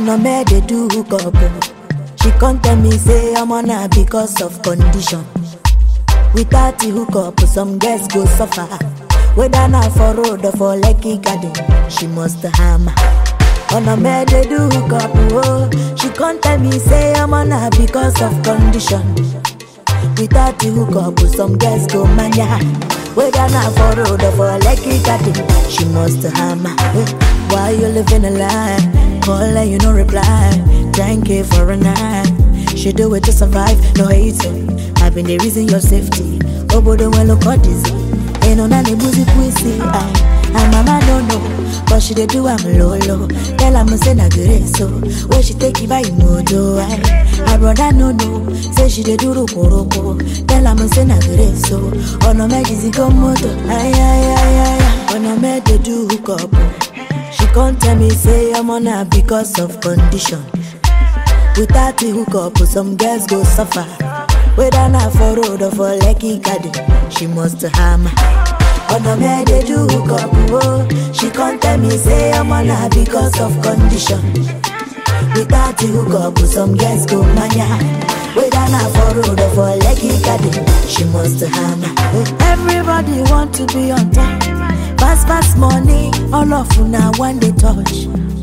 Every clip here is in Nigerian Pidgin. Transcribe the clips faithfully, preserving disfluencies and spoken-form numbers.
On a me they do hook up. She can't tell me say I'm on her because of condition. Without the hook up, some girls go suffer. Whether not for road or for Lekki Garden, she must hammer. On a me they do hook up. Oh, she can't tell me say I'm on her because of condition. Without the hook up, some girls go mania. Whether not for road or for Lekki Garden, she must hammer. Why you living a lie? Call her, you no reply. ten K for a night. She do it to survive, no hating. I've been the reason your safety. Oh, but don't look at this. Ain't no nanny music we see. And mama don't know, but she dey do I'm low low. Tell her me say na good so. Where she take it by mojo. I brother no no, say she dey do roko roko. Tell her me say na good so. Oh no me easy go moto. Ay ay ay ay. Oh no me dey do hook up. She can't tell me say I'm on her because of condition. Without the hook up, some girls go suffer. Whether not for road or for Lekki Garden, she must hammer. On the me they do hook up, oh. She can't tell me say I'm on her because of condition. Without the hook up, some girls go mania. Whether not for road or for Lekki Garden, she must hammer. Everybody want to be on top. Fast fast money, all of you now when they touch.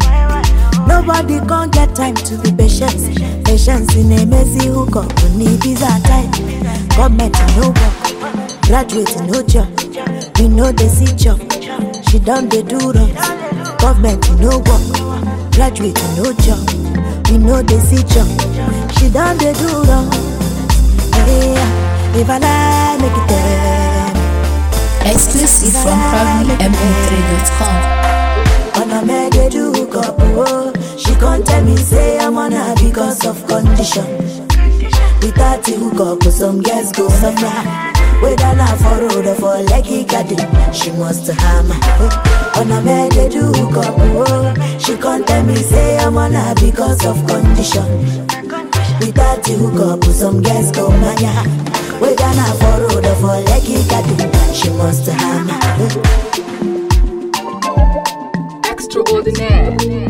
Nobody can't get time to be patient. Patience in a messy hookup. We need visa time. Government no work. Graduate no job. We know they see job. She done they do wrong. Government no work. Graduate no job. We know they see job. She done they do wrong. Hey, if I lie, make it there. Exclusive from proudly m p three dot com. On a me they do hook up, oh. She can't tell me say I'm on her because of condition. Without the hook up, some girls go suffer. Whether not for road or for Lekki Garden, she must hammer. On a me they do hook up, oh. She can't tell me say I'm on her because of condition. Without the hook up, some girls go mania. Whether not for road or for Lekki Garden, she must hammer. Extraordinaire.